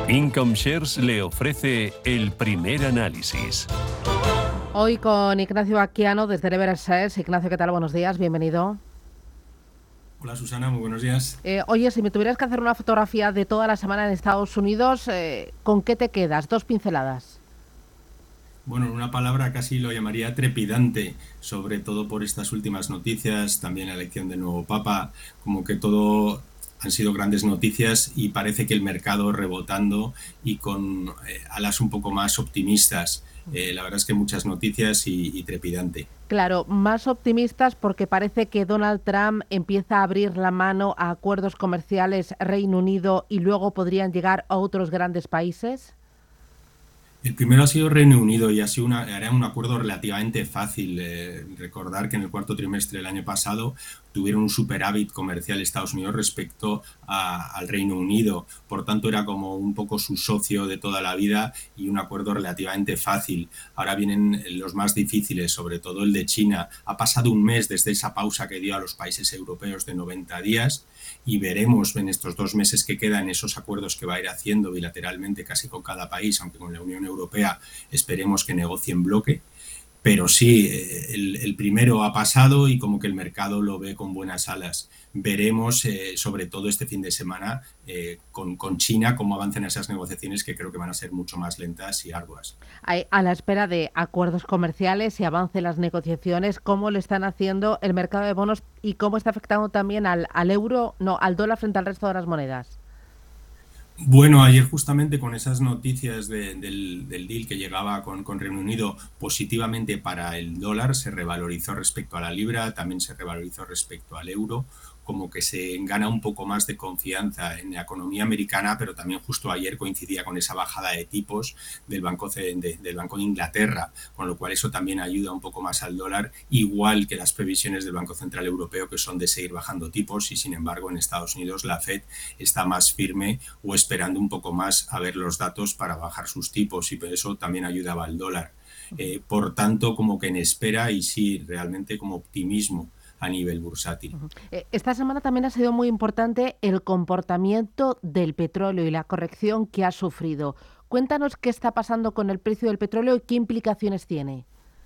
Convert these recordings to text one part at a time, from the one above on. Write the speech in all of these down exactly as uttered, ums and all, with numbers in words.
Income Shares le ofrece el primer análisis. Hoy con Ignacio Baquiano desde Eversheds. Ignacio, ¿qué tal? Buenos días, bienvenido. Hola Susana, muy buenos días. Eh, oye, si me tuvieras que hacer una fotografía de toda la semana en Estados Unidos, eh, ¿con qué te quedas? Dos pinceladas. Bueno, en una palabra casi lo llamaría trepidante, sobre todo por estas últimas noticias, también la elección del nuevo Papa, como que todo han sido grandes noticias y parece que el mercado rebotando y con eh, alas un poco más optimistas. Eh, la verdad es que muchas noticias y, y trepidante. Claro, más optimistas porque parece que Donald Trump empieza a abrir la mano a acuerdos comerciales Reino Unido y luego podrían llegar a otros grandes países. El primero ha sido Reino Unido y ha sido una, era un acuerdo relativamente fácil. Eh, recordar que en el cuarto trimestre del año pasado tuvieron un superávit comercial Estados Unidos respecto a, al Reino Unido. Por tanto, era como un poco su socio de toda la vida y un acuerdo relativamente fácil. Ahora vienen los más difíciles, sobre todo el de China. Ha pasado un mes desde esa pausa que dio a los países europeos de noventa días y veremos en estos dos meses que quedan esos acuerdos que va a ir haciendo bilateralmente casi con cada país, aunque con la Unión Europea esperemos que negocie en bloque. Pero sí, el, el primero ha pasado y como que el mercado lo ve con buenas alas. Veremos, eh, sobre todo este fin de semana, eh, con, con China, cómo avanzan esas negociaciones que creo que van a ser mucho más lentas y arduas. A la espera de acuerdos comerciales y avance las negociaciones, ¿cómo lo están haciendo el mercado de bonos y cómo está afectando también al, al euro, no, al dólar frente al resto de las monedas? Bueno, ayer justamente con esas noticias de, del, del deal que llegaba con, con Reino Unido positivamente para el dólar, se revalorizó respecto a la libra, también se revalorizó respecto al euro, como que se gana un poco más de confianza en la economía americana, pero también justo ayer coincidía con esa bajada de tipos del Banco de, de, del Banco de Inglaterra, con lo cual eso también ayuda un poco más al dólar, igual que las previsiones del Banco Central Europeo, que son de seguir bajando tipos, y sin embargo en Estados Unidos la Fed está más firme o esperando un poco más a ver los datos para bajar sus tipos, y por eso también ayudaba al dólar. Eh, por tanto, como que en espera y sí, realmente como optimismo a nivel bursátil. Esta semana también ha sido muy importante el comportamiento del petróleo y la corrección que ha sufrido. Cuéntanos qué está pasando con el precio del petróleo y qué implicaciones tiene.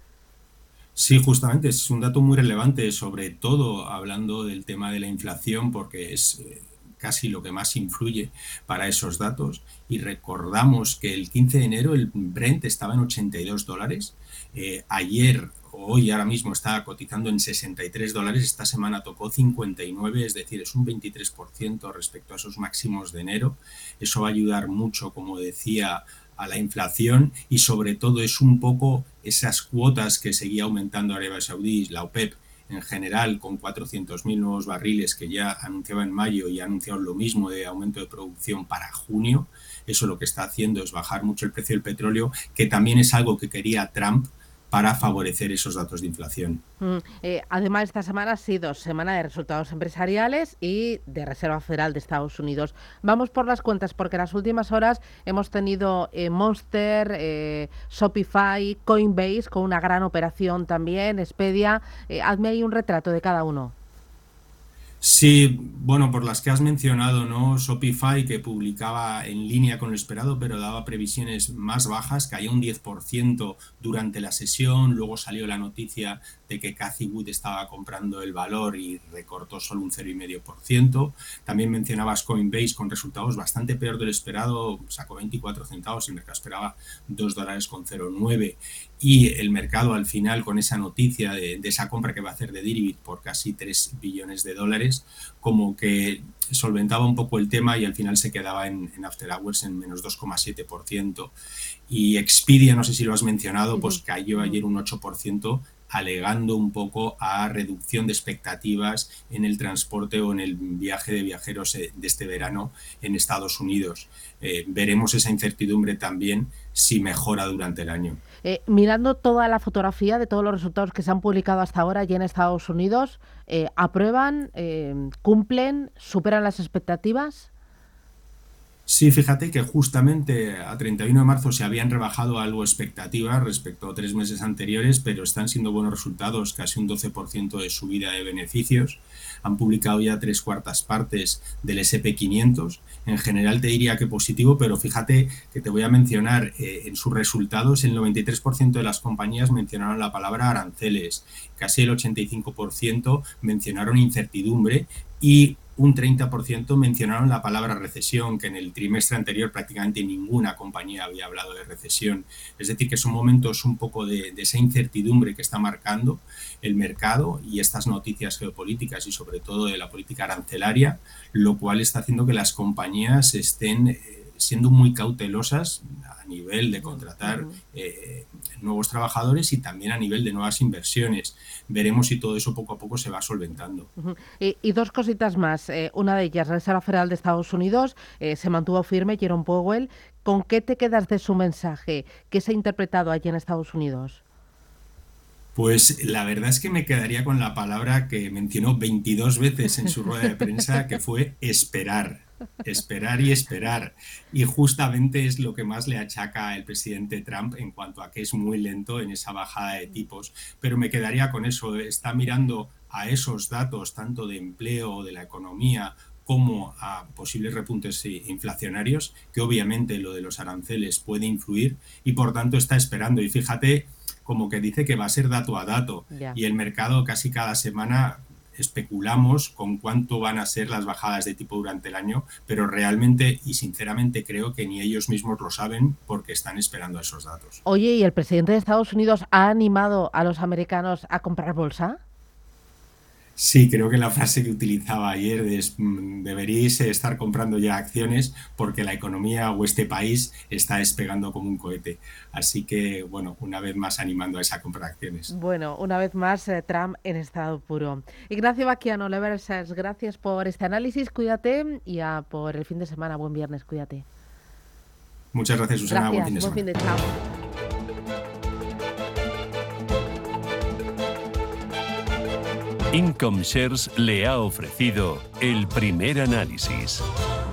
Sí, justamente, es un dato muy relevante, sobre todo hablando del tema de la inflación, porque es eh, casi lo que más influye para esos datos. Y recordamos que el quince de enero el Brent estaba en ochenta y dos dólares. Eh, ayer, hoy ahora mismo está cotizando en sesenta y tres dólares. Esta semana tocó cincuenta y nueve, es decir, es un veintitrés por ciento respecto a esos máximos de enero. Eso va a ayudar mucho, como decía, a la inflación y sobre todo es un poco esas cuotas que seguía aumentando Arabia Saudí, la OPEP en general, con cuatrocientos mil nuevos barriles que ya anunciaba en mayo y ha anunciado lo mismo de aumento de producción para junio. Eso lo que está haciendo es bajar mucho el precio del petróleo, que también es algo que quería Trump para favorecer esos datos de inflación. Mm, eh, además, esta semana ha sido semana de resultados empresariales y de Reserva Federal de Estados Unidos. Vamos por las cuentas porque en las últimas horas hemos tenido eh, Monster, eh, Shopify, Coinbase con una gran operación también, Expedia. Eh, hazme ahí un retrato de cada uno. Sí, bueno, por las que has mencionado, ¿no? Shopify, que publicaba en línea con lo esperado, pero daba previsiones más bajas, caía un diez por ciento durante la sesión, luego salió la noticia de que Cathie Wood estaba comprando el valor y recortó solo un cero coma cinco por ciento. También mencionabas Coinbase con resultados bastante peor del esperado, sacó veinticuatro centavos, el mercado esperaba dos dólares con cero coma nueve. Y el mercado al final, con esa noticia de, de esa compra que va a hacer de Deribit por casi tres billones de dólares, como que solventaba un poco el tema y al final se quedaba en, en After Hours en menos dos coma siete por ciento. Y Expedia, no sé si lo has mencionado, pues cayó ayer un ocho por ciento, alegando un poco a reducción de expectativas en el transporte o en el viaje de viajeros de este verano en Estados Unidos. Eh, veremos esa incertidumbre también si mejora durante el año. Eh, mirando toda la fotografía de todos los resultados que se han publicado hasta ahora allí en Estados Unidos, eh, ¿aprueban, eh, cumplen, superan las expectativas? Sí, fíjate que justamente a treinta y uno de marzo se habían rebajado algo expectativas respecto a tres meses anteriores, pero están siendo buenos resultados, casi un doce por ciento de subida de beneficios. han publicado ya tres cuartas partes del ese pe quinientos. En general te diría que positivo, pero fíjate que te voy a mencionar eh, en sus resultados, el noventa y tres por ciento de las compañías mencionaron la palabra aranceles, casi el ochenta y cinco por ciento mencionaron incertidumbre y un treinta por ciento mencionaron la palabra recesión, que en el trimestre anterior prácticamente ninguna compañía había hablado de recesión. Es decir, que son momentos un poco de, de esa incertidumbre que está marcando el mercado y estas noticias geopolíticas y sobre todo de la política arancelaria, lo cual está haciendo que las compañías estén eh, siendo muy cautelosas a nivel de contratar eh, nuevos trabajadores y también a nivel de nuevas inversiones. Veremos si todo eso poco a poco se va solventando. Uh-huh. y, y dos cositas más. Eh, una de ellas, la Reserva Federal de Estados Unidos eh, se mantuvo firme, Jerome Powell. ¿Con qué te quedas de su mensaje? ¿Qué se ha interpretado allí en Estados Unidos? Pues la verdad es que me quedaría con la palabra que mencionó veintidós veces en su rueda de prensa, que fue esperar. Esperar y esperar. Y justamente es lo que más le achaca el presidente Trump en cuanto a que es muy lento en esa bajada de tipos. Pero me quedaría con eso. Está mirando a esos datos, tanto de empleo, de la economía, como a posibles repuntes inflacionarios, que obviamente lo de los aranceles puede influir y por tanto está esperando. Y fíjate, como que dice que va a ser dato a dato. Yeah. Y el mercado casi cada semana especulamos con cuánto van a ser las bajadas de tipo durante el año, pero realmente y sinceramente creo que ni ellos mismos lo saben porque están esperando esos datos. Oye, ¿y el presidente de Estados Unidos ha animado a los americanos a comprar bolsa? Sí, creo que la frase que utilizaba ayer es deberíais estar comprando ya acciones porque la economía o este país está despegando como un cohete. Así que, bueno, una vez más animando a esa compra de acciones. Bueno, una vez más, eh, Trump en estado puro. Ignacio Baquiano, Lever Sales, gracias por este análisis, cuídate y a por el fin de semana, buen viernes, cuídate. Muchas gracias, Susana, gracias, buen fin de semana. Buen fin de chao. Income Shares le ha ofrecido el primer análisis.